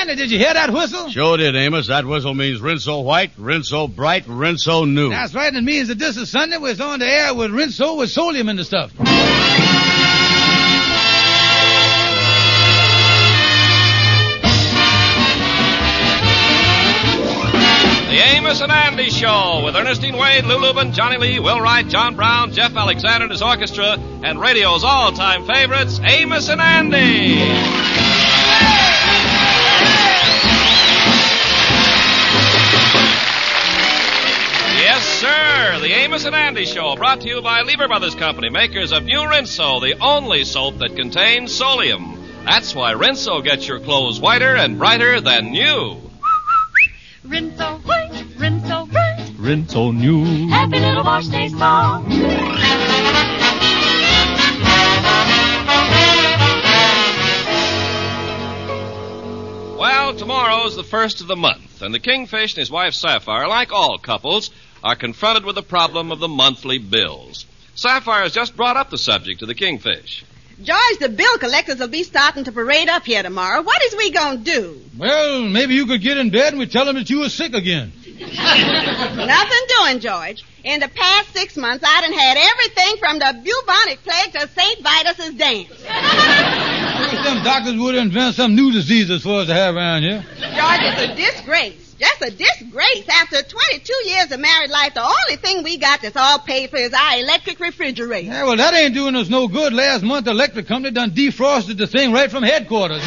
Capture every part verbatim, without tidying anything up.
Andy, did you hear that whistle? Sure did, Amos. That whistle means Rinso White, Rinso Bright, Rinso New. That's right, and it means that this is Sunday. We're on the air with Rinso with Solium and the stuff. The Amos and Andy Show with Ernestine Wade, Lou Lubin, Johnny Lee, Will Wright, John Brown, Jeff Alexander and his orchestra, and radio's all-time favorites, Amos and Andy. Yes, sir. The Amos and Andy Show, brought to you by Lever Brothers Company, makers of New Rinso, the only soap that contains Solium. That's why Rinso gets your clothes whiter and brighter than new. Rinso white, Rinso bright, Rinso New. Happy little wash day song. Well, tomorrow's the first of the month, and the Kingfish and his wife Sapphire, like all couples, are confronted with the problem of the monthly bills. Sapphire has just brought up the subject to the Kingfish. George, the bill collectors will be starting to parade up here tomorrow. What is we going to do? Well, maybe you could get in bed and we tell them that you were sick again. Nothing doing, George. In the past six months, I done had everything from the bubonic plague to Saint Vitus's dance. I wish them doctors would invent some new diseases for us to have around here. George, it's a disgrace. Just a disgrace. After twenty-two years of married life, the only thing we got that's all paid for is our electric refrigerator. Yeah, well, that ain't doing us no good. Last month, the electric company done defrosted the thing right from headquarters.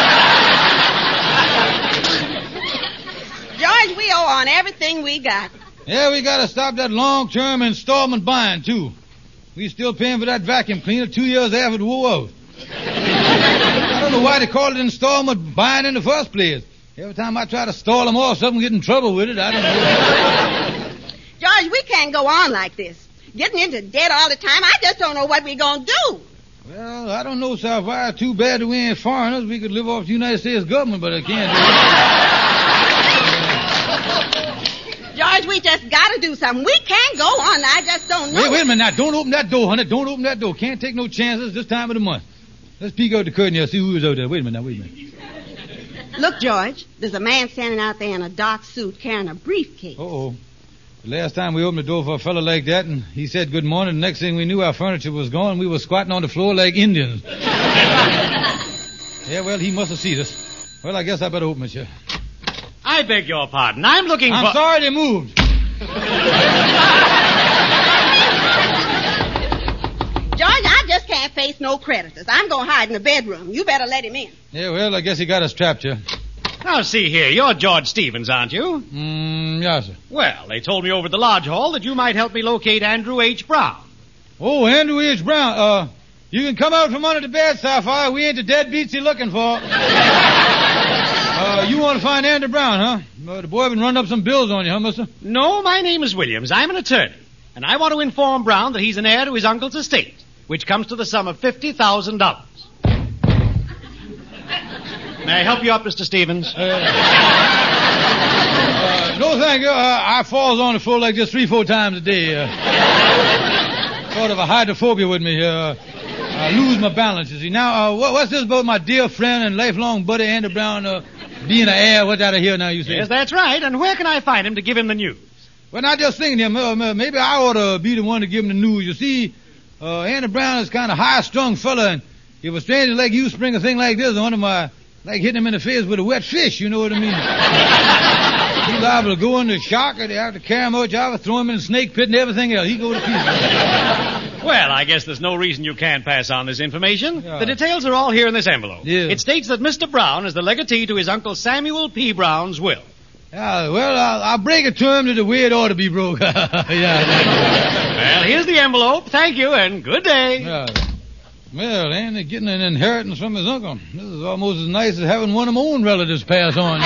George, we owe on everything we got. Yeah, we got to stop that long-term installment buying, too. We still paying for that vacuum cleaner two years after the war. I don't know why they call it installment buying in the first place. Every time I try to stall them off, something get in trouble with it. I don't know. George, we can't go on like this. Getting into debt all the time, I just don't know what we're going to do. Well, I don't know, Sapphire. Too bad that we ain't foreigners. We could live off the United States government, but I can't do it. George, we just got to do something. We can't go on. I just don't know. Wait, wait a minute now. Don't open that door, honey. Don't open that door. Can't take no chances this time of the month. Let's peek out the curtain here, see who is out there. Wait a minute now. Wait a minute. Look, George, there's a man standing out there in a dark suit carrying a briefcase. Uh-oh. The last time we opened the door for a fellow like that, and he said good morning, the next thing we knew, our furniture was gone. We were squatting on the floor like Indians. Yeah, well, he must have seen us. Well, I guess I better open it, sir. I beg your pardon. I'm looking I'm for... I'm sorry they moved. George, I just can't face no creditors. I'm going to hide in the bedroom. You better let him in. Yeah, well, I guess he got us trapped, sir. Now, see here. You're George Stevens, aren't you? Mm, yes, sir. Well, they told me over at the lodge hall that you might help me locate Andrew H. Brown. Oh, Andrew H. Brown. Uh, you can come out from under the bed, Sapphire. We ain't the deadbeats you're looking for. uh, you want to find Andrew Brown, huh? Uh, the boy been running up some bills on you, huh, mister? No, my name is Williams. I'm an attorney. And I want to inform Brown that he's an heir to his uncle's estate, which comes to the sum of fifty thousand dollars. May I help you up, Mister Stevens? Uh, uh, no, thank you. Uh, I falls on the floor like this three, four times a day. Uh, sort of a hydrophobia with me here. Uh, I lose my balance, you see. Now, uh, what, what's this about my dear friend and lifelong buddy, Andrew Brown, uh, being an heir? What's out of here now, you see? Yes, that's right. And where can I find him to give him the news? Well, not just thinking him. Uh, maybe I ought to be the one to give him the news. You see, uh, Andrew Brown is kind of high-strung fella, and if a stranger like you spring a thing like this on him, I like hitting him in the face with a wet fish, you know what I mean? He's liable to go into shock, or they have to carry him out, Java, throw him in a snake pit and everything else. He go to pieces. Well, I guess there's no reason you can't pass on this information. Yeah. The details are all here in this envelope. Yeah. It states that Mister Brown is the legatee to his uncle Samuel P. Brown's will. Yeah, well, I'll, I'll break it to him to the way it ought to be broke. yeah, yeah. Well, here's the envelope. Thank you, and good day. Yeah. Well, Andy getting an inheritance from his uncle. This is almost as nice as having one of my own relatives pass on.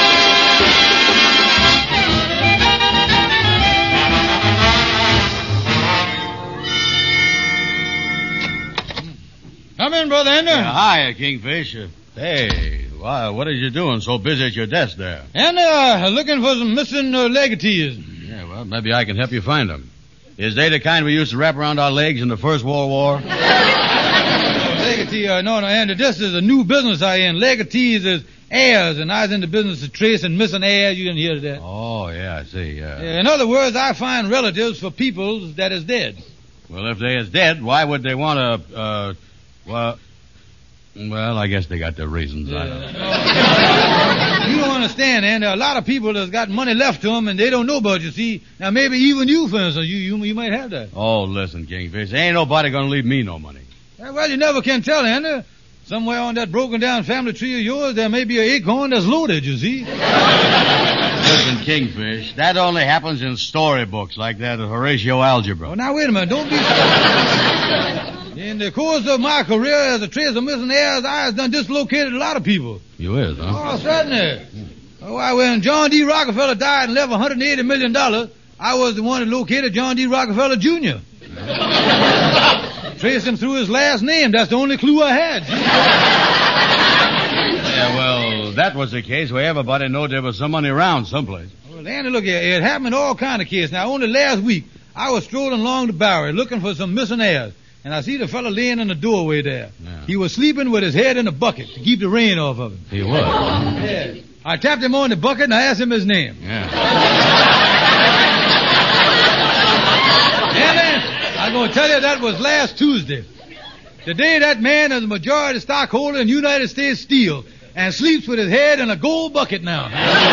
Come in, Brother Andy. Uh, hi, Kingfish. Uh, hey, why, what are you doing so busy at your desk there? And uh, looking for some missing uh, legatees. Yeah, well, maybe I can help you find them. Is they the kind we used to wrap around our legs in the First World War? Legatee, uh, no, no, Andy, this is a new business I in. Legatees is heirs, and I was in the business of tracing missing heirs. You didn't hear that? Oh, yeah, I see. Yeah. Yeah, in other words, I find relatives for people that is dead. Well, if they is dead, why would they want to, uh, well, well, I guess they got their reasons. I don't know. You don't understand, and there are a lot of people that's got money left to them, and they don't know about you, see. Now, maybe even you, for instance, you, you, you might have that. Oh, listen, Kingfish, ain't nobody gonna leave me no money. Yeah, well, you never can tell, Andy. Somewhere on that broken-down family tree of yours, there may be an acorn that's loaded, you see. Listen, Kingfish, that only happens in storybooks like that of Horatio Algebra. Oh, now, wait a minute. Don't be... In the course of my career as a tracer of missing heirs, I have done dislocated a lot of people. You is, huh? Oh, certainly. Oh, why, when John D. Rockefeller died and left one hundred eighty million dollars, I was the one that located John D. Rockefeller Junior Traced him through his last name. That's the only clue I had. Yeah, well, that was the case where everybody knew there was some money around someplace. Well, Andy, look here. It happened in all kind of cases. Now, only last week, I was strolling along the Bowery looking for some missing heirs. And I see the fellow laying in the doorway there. Yeah. He was sleeping with his head in a bucket to keep the rain off of him. He was? Yeah. I tapped him on the bucket and I asked him his name. Yeah. And then, I'm going to tell you that was last Tuesday. The day that man is a majority stockholder in United States Steel and sleeps with his head in a gold bucket now.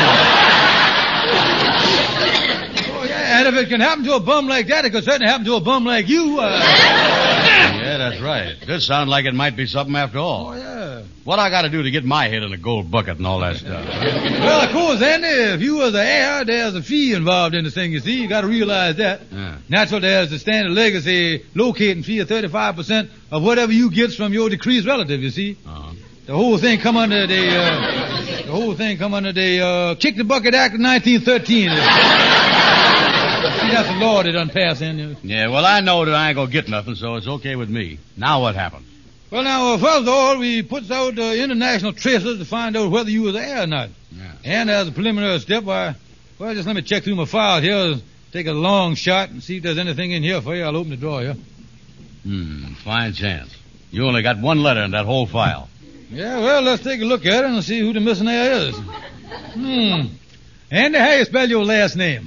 Oh, yeah, and if it can happen to a bum like that, it could certainly happen to a bum like you. Uh... Yeah, that's right. This sounds like it might be something after all. Oh, yeah. What I got to do to get my head in a gold bucket and all that stuff? Well, of course, Andy, if you was the heir, there's a fee involved in the thing, you see. You got to realize that. Yeah. Natural, there's the standard legacy locating fee of thirty-five percent of whatever you get from your decreased relative, you see. Uh-huh. The whole thing come under the, uh, the whole thing come under the, uh, Kick the Bucket Act of nineteen thirteen. See, that's a law that done passed in. Yeah, well, I know that I ain't gonna get nothing, so it's okay with me. Now what happened? Well, now, uh, first of all, we puts out uh, international tracers to find out whether you was the heir or not. Yeah. And as a preliminary step, why, well, just let me check through my files here, take a long shot and see if there's anything in here for you. I'll open the drawer here. Hmm, fine chance. You only got one letter in that whole file. Yeah, well, let's take a look at it and see who the missing heir is. Hmm. Andy, how you spell your last name?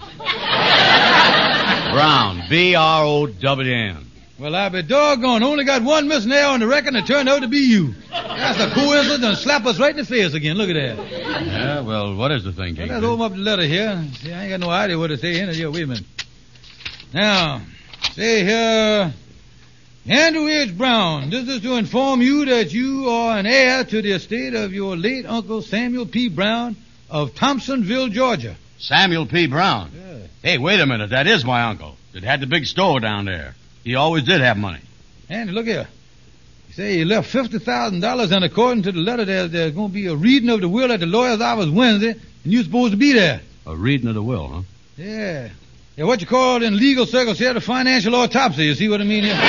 Brown. B R O W N. Well, I be doggone. Only got one missing heir on the record and it turned out to be you. That's a coincidence and slap us right in the face again. Look at that. Yeah, well, what is the thing, Well, King? let's open up the letter here. See, I ain't got no idea what to say in it. Here, wait a minute. Now, say here, Andrew H. Brown, this is to inform you that you are an heir to the estate of your late uncle Samuel P. Brown of Thompsonville, Georgia. Samuel P. Brown. Yeah. Hey, wait a minute. That is my uncle. That had the big store down there. He always did have money. Andy, look here. You say he left fifty thousand dollars, and according to the letter, there, there's going to be a reading of the will at the lawyer's office Wednesday, and you're supposed to be there. A reading of the will, huh? Yeah. Yeah, what you call in legal circles here the financial autopsy. You see what I mean here?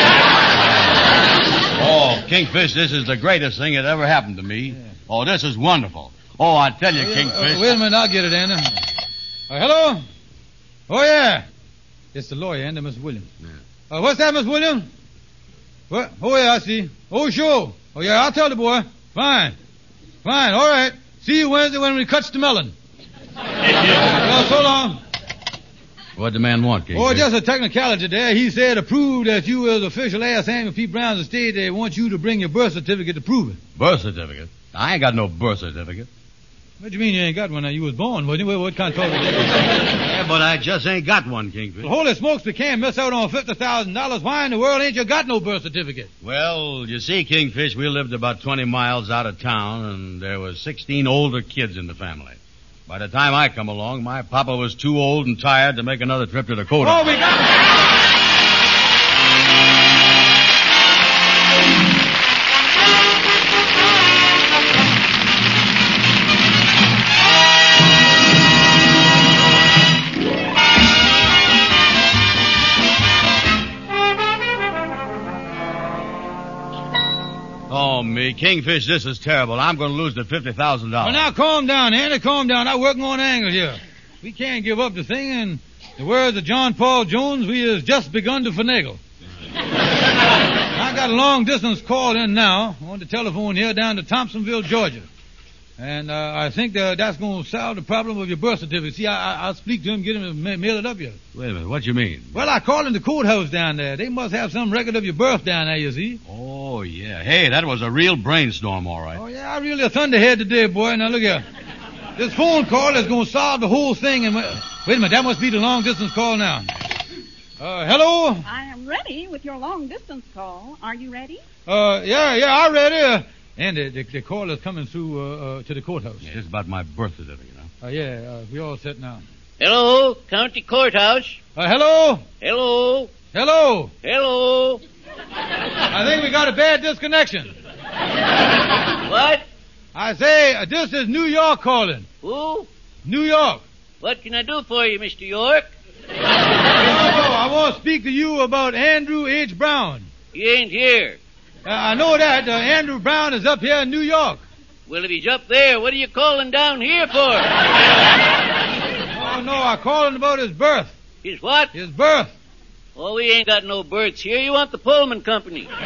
Oh, Kingfish, this is the greatest thing that ever happened to me. Yeah. Oh, this is wonderful. Oh, I tell you, Uh, Kingfish. uh, wait a minute, I'll get it, Andy. Uh, hello? Oh, yeah. It's the lawyer, Andy, Mister Williams. Yeah. Uh, what's that, Miss Williams? What? Oh, yeah, I see. Oh, sure. Oh, yeah, I'll tell the boy. Fine. Fine, all right. See you Wednesday when we cuts the melon. Well, so long. What the man want, Kingfish? Oh, just a technicality there. He said to prove that you was official heir Samuel P. Brown's estate, they want you to bring your birth certificate to prove it. Birth certificate? I ain't got no birth certificate. What do you mean you ain't got one? Now, you was born, wasn't you? What kind of talk is that? Yeah, but I just ain't got one, Kingfish. Well, holy smokes, we can't miss out on fifty thousand dollars. Why in the world ain't you got no birth certificate? Well, you see, Kingfish, we lived about twenty miles out of town, and there was sixteen older kids in the family. By the time I come along, my papa was too old and tired to make another trip to Dakota. Oh, we got... Oh, me. Kingfish, this is terrible. I'm going to lose the fifty thousand dollars. Well, now, calm down, Andy. Calm down. I'm working on an angle here. We can't give up the thing, and the words of John Paul Jones, we has just begun to finagle. I got a long-distance call in now on the telephone here down to Thompsonville, Georgia. And uh, I think uh, that's going to solve the problem of your birth certificate. See, I, I, I'll speak to him, get him to ma- mail it up here. Wait a minute, what you mean? Well, I called in the courthouse down there. They must have some record of your birth down there, you see. Oh, yeah. Hey, that was a real brainstorm, all right. Oh, yeah, I really a thunderhead today, boy. Now, look here. This phone call is going to solve the whole thing. And wait a minute, that must be the long-distance call now. Uh, hello? I am ready with your long-distance call. Are you ready? Uh, yeah, yeah, I'm ready. Uh, and the, the, the call is coming through uh, uh, to the courthouse. Yeah, it's about my birth certificate, huh? Uh, yeah, uh, we all set now. Hello, County Courthouse. Uh, hello? Hello. Hello? Hello. I think we got a bad disconnection. What? I say, uh, this is New York calling. Who? New York. What can I do for you, Mister York? No, no, I want to speak to you about Andrew H. Brown. He ain't here. Uh, I know that. Uh, Andrew Brown is up here in New York. Well, if he's up there, what are you calling down here for? Oh, no, I called him about his birth. His what? His birth. Oh, we ain't got no births here. You want the Pullman Company. Look,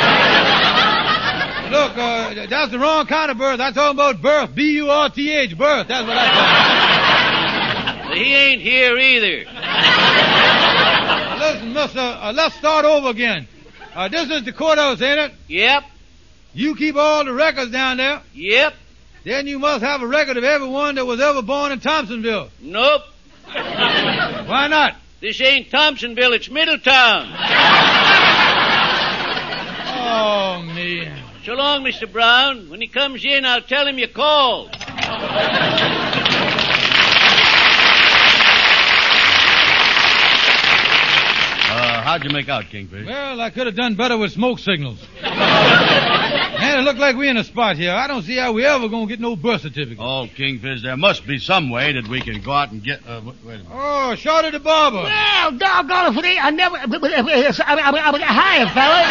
uh, that's the wrong kind of birth. I'm talking about birth. B U R T H, birth. That's what I'm talking But he ain't here either. about. Listen, mister, uh, let's start over again. Uh, this is the courthouse, ain't it? Yep. You keep all the records down there. Yep. Then you must have a record of everyone that was ever born in Thompsonville. Nope. Why not? This ain't Thompsonville, it's Middletown. Oh, me. So long, Mister Brown. When he comes in, I'll tell him you called. Uh, how'd you make out, Kingfish? Well, I could have done better with smoke signals. Man, it looked like we in a spot here. I don't see how we ever gonna get no birth certificate. Oh, Kingfish, there must be some way that we can go out and get... Uh, wait a minute. Oh, Shorty the barber. Well, doggone it, I never... I, I, I, I, hi, fellas.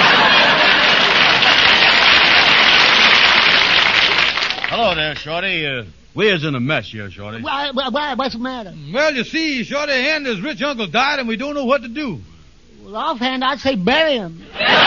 Hello there, Shorty. Uh, we's in a mess here, Shorty. Why, why, what's the matter? Well, you see, Shorty and his rich uncle died, and we don't know what to do. Well, offhand, I'd say bury him.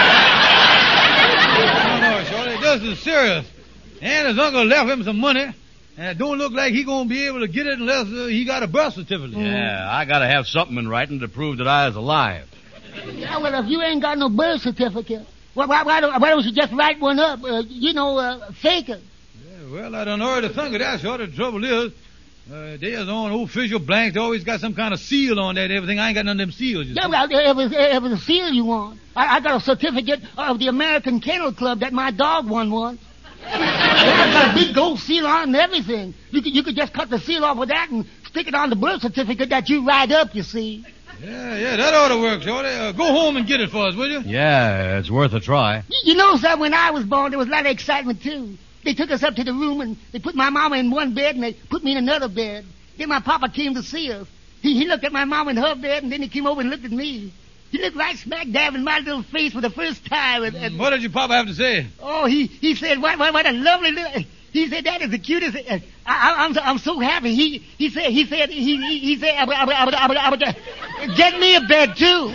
No, no, Shorty, this is serious. And his uncle left him some money, and it don't look like he gonna be able to get it unless uh, he got a birth certificate. Yeah, I gotta have something in writing to prove that I was alive. Yeah, well, if you ain't got no birth certificate, why, why, why, don't, why don't you just write one up? Uh, you know, uh, fake it. Yeah, well, I don't already think of that, Shorty. The trouble is, uh, there's on official blanks. They always got some kind of seal on that and everything. I ain't got none of them seals. You Yeah, see. well, if it's, if it's a seal you want. I, I got a certificate of the American Kennel Club that my dog won once. It's got a big gold seal on it and everything. You could, you could just cut the seal off with that and stick it on the birth certificate that you write up, you see. Yeah, yeah, that ought to work, Shorty. Uh, go home and get it for us, will you? Yeah, it's worth a try. You, you know, sir, when I was born, there was a lot of excitement, too. They took us up to the room and they put my mama in one bed and they put me in another bed. Then my papa came to see us. He, he looked at my mama in her bed and then he came over and looked at me. He looked right smack dab in my little face for the first time. And, and, What did your papa have to say? oh, he, he said, what, what, what a lovely little... He said, that is the cutest... Uh, I, I, I'm, so, I'm so happy. He, he said, he said, he, he, he said, I, I, I, I, I, I, get me a bed, too.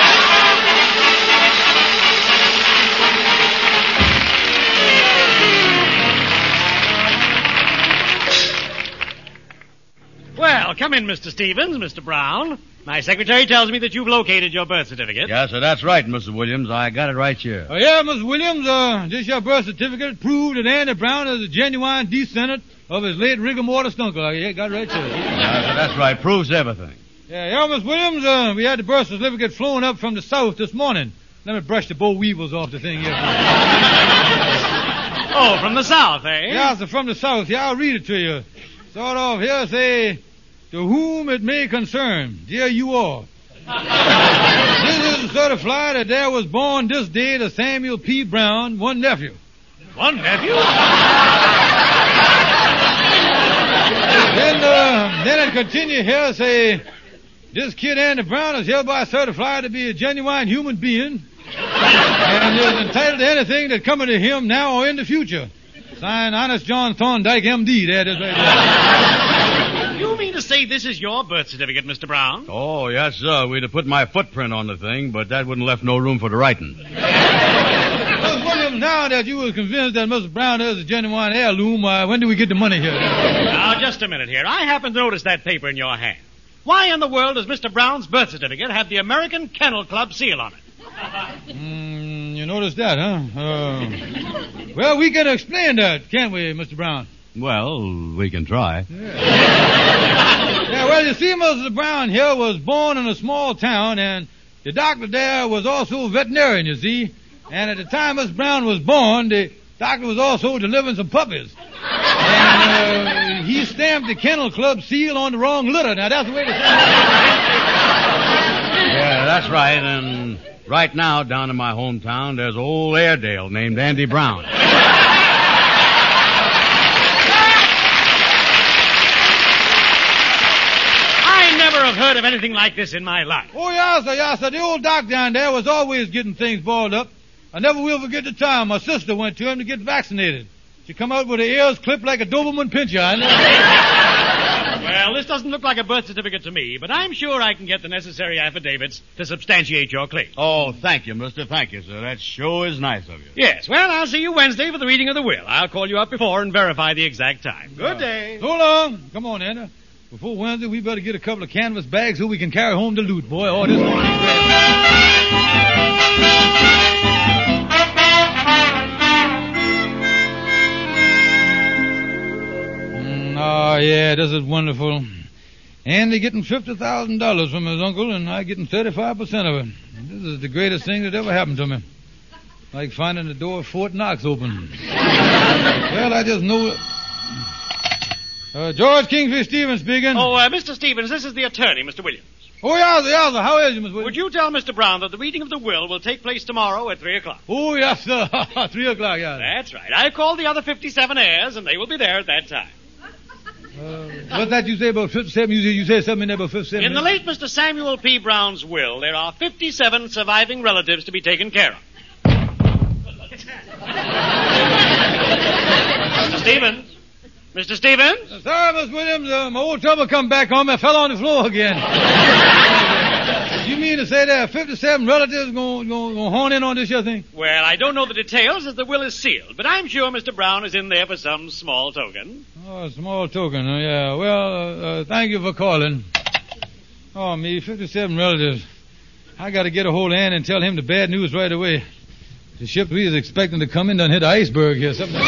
Well, come in, Mister Stevens, Mister Brown. My secretary tells me that you've located your birth certificate. Yeah, so that's right, Mister Williams. I got it right here. Oh, yeah, Miss Williams, uh, this your birth certificate proved that Andy Brown is a genuine descendant of his late rigor mortis uncle. Uh, yeah, got it right, too. Yeah, so that's right. Proves everything. Yeah, yeah, Miss Williams, uh, we had the birth certificate flown up from the south this morning. Let me brush the boll weevils off the thing here. Oh, from the south, eh? Yeah, so from the south. Yeah, I'll read it to you. Sort of here, say, to whom it may concern, dear you all. This is to certify that there was born this day to Samuel P. Brown, one nephew. One nephew? Then, uh, then it continue here, say, this kid Andy Brown is hereby certified to be a genuine human being and is entitled to anything that cometh to him now or in the future. Signed, Honest John Thorndike, M D. There it is right there. You mean to say this is your birth certificate, Mister Brown? Oh, yes, sir. We'd have put my footprint on the thing, but that wouldn't left no room for the writing. Miss Williams, now that you were convinced that Mister Brown is a genuine heirloom, uh, when do we get the money here? Now, just a minute here. I happen to notice that paper in your hand. Why in the world does Mister Brown's birth certificate have the American Kennel Club seal on it? Mm, you noticed that, huh? Uh, well, we can explain that, can't we, Mister Brown? Well, we can try. Yeah. Yeah, well, you see, Mister Brown here was born in a small town, and the doctor there was also a veterinarian, you see. And at the time Mister Brown was born, the doctor was also delivering some puppies. And uh, he stamped the Kennel Club seal on the wrong litter. Now, that's the way to say it. Yeah, that's right. And right now, down in my hometown, there's old Airedale named Andy Brown. I never have heard of anything like this in my life. Oh, yes, sir, yes, sir. The old doc down there was always getting things balled up. I never will forget the time my sister went to him to get vaccinated. She come out with her ears clipped like a Doberman Pinscher. I know. Well, this doesn't look like a birth certificate to me, but I'm sure I can get the necessary affidavits to substantiate your claim. Oh, thank you, mister. Thank you, sir. That sure is nice of you. Yes, well, I'll see you Wednesday for the reading of the will. I'll call you up before and verify the exact time. Good Uh, day. So long. Come on, Anna. Before Wednesday, we better get a couple of canvas bags so we can carry home the loot, boy. Oh, this one is great. Oh, yeah, this is wonderful. Andy getting fifty thousand dollars from his uncle, and I getting thirty-five percent of it. This is the greatest thing that ever happened to me. Like finding the door of Fort Knox open. Well, I just know... Uh, George Kingfish Stevens speaking. Oh, uh, Mister Stevens, this is the attorney, Mister Williams. Oh, yes, sir, yes, sir. How is you, Miss Williams? Would you tell Mister Brown that the reading of the will will take place tomorrow at three o'clock? Oh, yes, sir. Three o'clock, yes. That's right. I called the other fifty-seven heirs, and they will be there at that time. Uh, what's that you say about fifty-seven? You, you say something about fifty-seven? In the late Mister Samuel P. Brown's will, there are fifty-seven surviving relatives to be taken care of. Mister Stevens? Mister Stevens? Uh, sorry, Miss Williams. Uh, my old trouble come back on me. I fell on the floor again. You mean to say there are fifty-seven relatives going to horn in on this here thing? Well, I don't know the details as the will is sealed, but I'm sure Mister Brown is in there for some small token. Oh, a small token. Uh, yeah. Well, uh, uh, thank you for calling. Oh, me, fifty-seven relatives. I got to get a hold of Ann and tell him the bad news right away. The ship we is expecting to come in done hit an iceberg here. Something.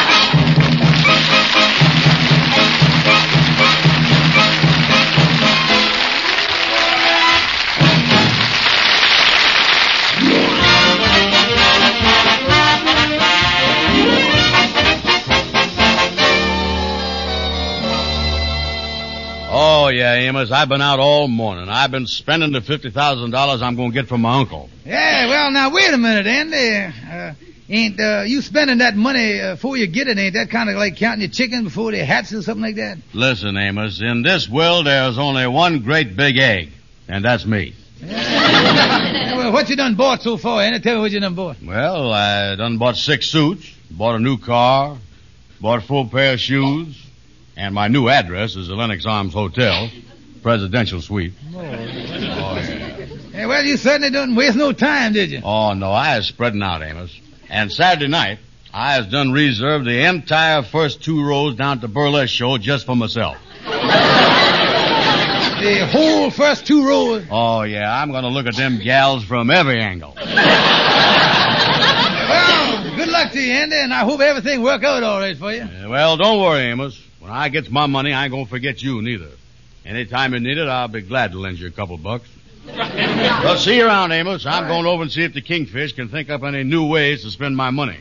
Oh, yeah, Amos, I've been out all morning. I've been spending the fifty thousand dollars I'm going to get from my uncle. Yeah, well, now, wait a minute, Andy. Uh, ain't uh, you spending that money uh, before you get it? Ain't that kind of like counting your chickens before they hatch or something like that? Listen, Amos, in this will there's only one great big egg, and that's me. Yeah. Well, what you done bought so far, Andy? Tell me what you done bought. Well, I done bought six suits, bought a new car, bought a full pair of shoes, and my new address is the Lenox Arms Hotel, presidential suite. Oh, oh yeah. Yeah, well, you certainly didn't waste no time, did you? Oh, no, I was spreading out, Amos. And Saturday night, I has done reserved the entire first two rows down at the burlesque show just for myself. The whole first two rows? Oh, yeah, I'm going to look at them gals from every angle. Well, good luck to you, Andy, and I hope everything work out all right for you. Yeah, well, don't worry, Amos. When I gets my money, I ain't going to forget you neither. Anytime you need it, I'll be glad to lend you a couple bucks. Well, see you around, Amos. I'm going over and see if the Kingfish can think up any new ways to spend my money.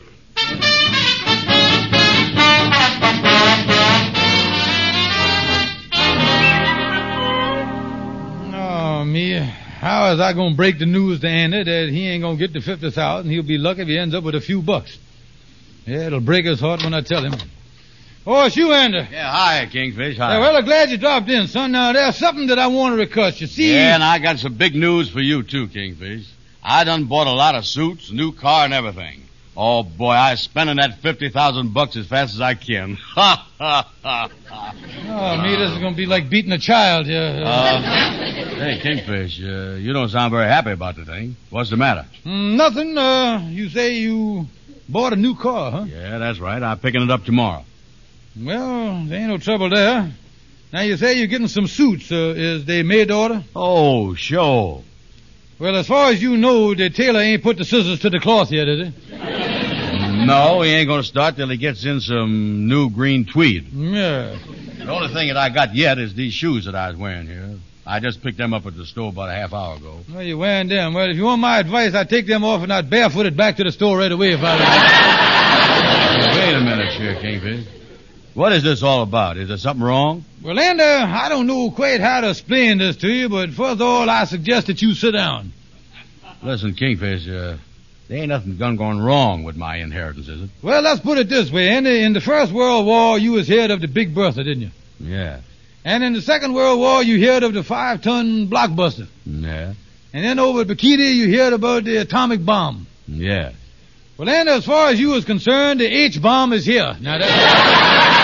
Oh, me. How is I going to break the news to Andy that he ain't going to get the fifty thousand? He'll be lucky if he ends up with a few bucks. Yeah, it'll break his heart when I tell him. Oh, it's you, Andy. Yeah, hi, Kingfish. Hi. Yeah, well, I'm glad you dropped in, son. Now, there's something that I want to request. You see... Yeah, and I got some big news for you, too, Kingfish. I done bought a lot of suits, new car, and everything. Oh, boy, I spending that fifty thousand bucks as fast as I can. Ha, ha, ha, ha. Oh, me, this is going to be like beating a child here. Uh, hey, Kingfish, uh, you don't sound very happy about the thing. What's the matter? Mm, nothing. Uh, you say you bought a new car, huh? Yeah, that's right. I'm picking it up tomorrow. Well, there ain't no trouble there. Now, you say you're getting some suits. Uh, is they made to order? Oh, sure. Well, as far as you know, the tailor ain't put the scissors to the cloth yet, is he? No, he ain't going to start till he gets in some new green tweed. Yeah. The only thing that I got yet is these shoes that I was wearing here. I just picked them up at the store about a half hour ago. Well, you're wearing them. Well, if you want my advice, I'd take them off and I'd barefooted back to the store right away if I was... Wait a minute here, Kingfish. What is this all about? Is there something wrong? Well, Lander, I don't know quite how to explain this to you, but first of all, I suggest that you sit down. Listen, Kingfish, uh, there ain't nothing done going wrong with my inheritance, is it? Well, let's put it this way. In the, in the First World War, you was head of the Big Bertha, didn't you? Yeah. And in the Second World War, you heard of the five-ton blockbuster. Yeah. And then over at Bikini, you heard about the atomic bomb. Yeah. Well, then, as far as you was concerned, the H-bomb is here. Now, that's...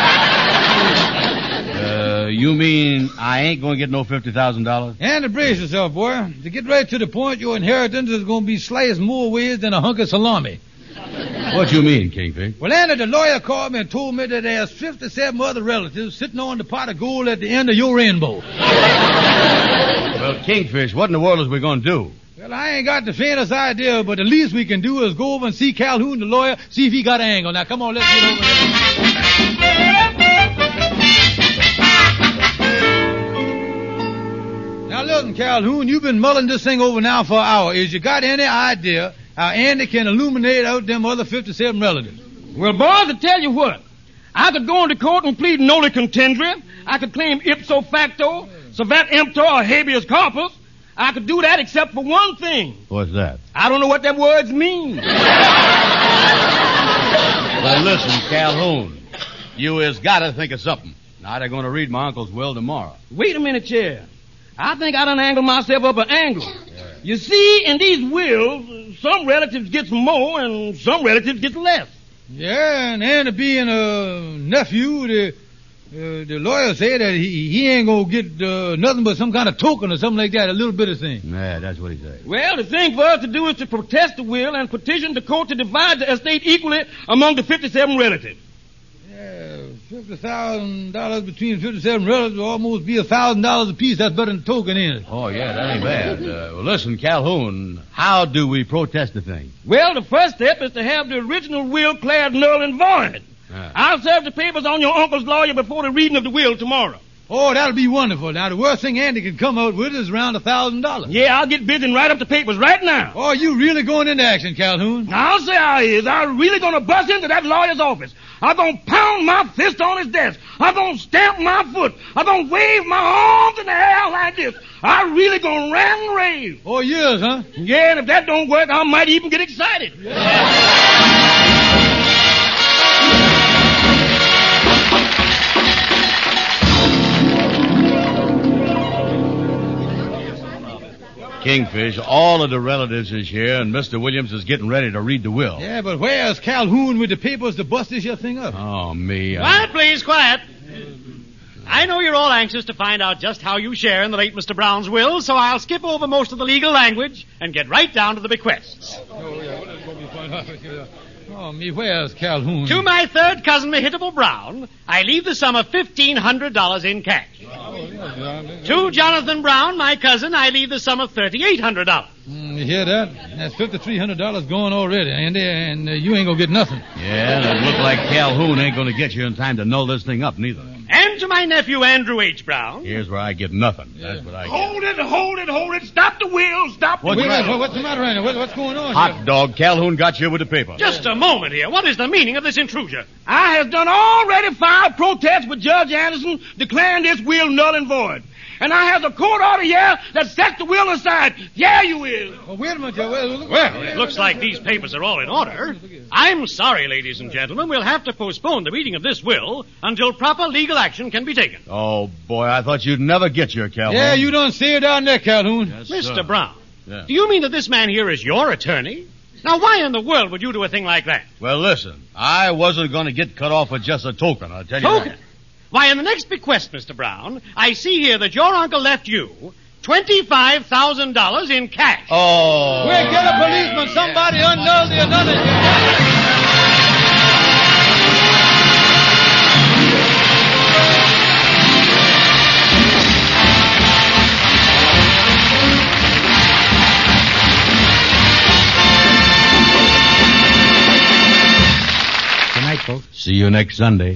uh, you mean I ain't going to get no fifty thousand dollars? And to brace yourself, boy. To get right to the point, your inheritance is going to be sliced more ways than a hunk of salami. What you mean, Kingfish? Well, Anna, the lawyer called me and told me that there's fifty-seven other relatives sitting on the pot of gold at the end of your rainbow. Well, Kingfish, what in the world is we going to do? Well, I ain't got the faintest idea, but the least we can do is go over and see Calhoun, the lawyer, see if he got an angle. Now, come on, let's get over there. Now, listen, Calhoun, you've been mulling this thing over now for an hour. Is you got any idea how Andy can illuminate out them other fifty-seven relatives? Well, boys, to tell you what, I could go into court and plead noli contendere. I could claim ipso facto, servat emptor, or habeas corpus. I could do that except for one thing. What's that? I don't know what them words mean. Well, listen, Calhoun, you has got to think of something. Now, they're going to read my uncle's will tomorrow. Wait a minute, Chair. I think I done angled myself up an angle. Yeah. You see, in these wills, some relatives gets more and some relatives gets less. Yeah, and Andy being a nephew, the... Uh, the lawyer said that he, he ain't gonna get uh, nothing but some kind of token or something like that, a little bit of thing. Yeah, that's what he said. Well, the thing for us to do is to protest the will and petition the court to divide the estate equally among the fifty-seven relatives. Yeah, fifty thousand dollars between fifty-seven relatives will almost be a thousand dollars apiece. That's better than a token, ain't it? Oh, yeah, that ain't bad. Uh, well, listen, Calhoun, how do we protest the thing? Well, the first step is to have the original will declared null and void. Ah. I'll serve the papers on your uncle's lawyer before the reading of the will tomorrow. Oh, that'll be wonderful. Now, the worst thing Andy can come out with is around a thousand dollars. Yeah, I'll get busy and write up the papers right now. Oh, you really going into action, Calhoun? Now, I'll say I is. I'm really going to bust into that lawyer's office. I'm going to pound my fist on his desk. I'm going to stamp my foot. I'm going to wave my arms in the air like this. I'm really going to rant and rave. Oh, yes, huh? Yeah, and if that don't work, I might even get excited. Yeah. Kingfish, all of the relatives is here, and Mister Williams is getting ready to read the will. Yeah, but where's Calhoun with the papers to bust this here thing up? Oh, me. I... Quiet, please, quiet. I know you're all anxious to find out just how you share in the late Mister Brown's will, so I'll skip over most of the legal language and get right down to the bequests. Oh, yeah, what is going to be fun? Oh, me, where's Calhoun? To my third cousin, Mehitable Brown, I leave the sum of fifteen hundred dollars in cash. Oh, yeah, to Jonathan Brown, my cousin, I leave the sum of thirty-eight hundred dollars. Mm, you hear that? That's fifty-three hundred dollars going already, Andy, and uh, you ain't going to get nothing. Yeah, that look like Calhoun ain't going to get you in time to null this thing up, neither. And to my nephew, Andrew H. Brown. Here's where I get nothing. Yeah. That's what I get. Hold it, hold it, hold it. Stop the wheel, stop the what's wheel. The matter? What's the matter, Andy? What, what's going on Hot here? dog, Calhoun got you with the paper. Just a moment here. What is the meaning of this intrusion? I have done already filed protests with Judge Anderson declaring this will null and void. And I have a court order here that sets the will aside. Yeah, you will. Oh, wait a minute. Well, well, it looks like these papers are all in order. I'm sorry, ladies and gentlemen. We'll have to postpone the reading of this will until proper legal action can be taken. Oh, boy, I thought you'd never get your Calhoun. Yeah, you don't see it down there, Calhoun. Yes, Mister sir. Brown, yeah. Do you mean that this man here is your attorney? Now, why in the world would you do a thing like that? Well, listen, I wasn't going to get cut off with just a token, I'll tell you Token? that. Why, in the next bequest, Mister Brown, I see here that your uncle left you twenty-five thousand dollars in cash. Oh. Quick, get a policeman. Somebody unknown the another. folks. See you next Sunday.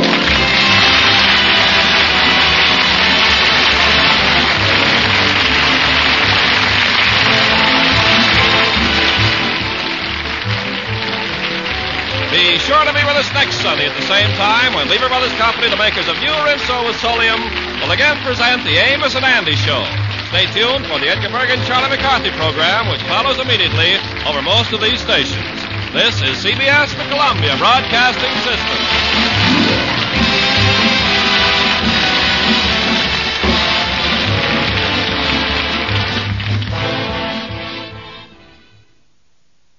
Be sure to be with us next Sunday at the same time when Lever Brothers Company, the makers of new Rinso with Solium, will again present the Amos and Andy Show. Stay tuned for the Edgar Bergen Charlie McCarthy program, which follows immediately over most of these stations. This is C B S, the Columbia Broadcasting System.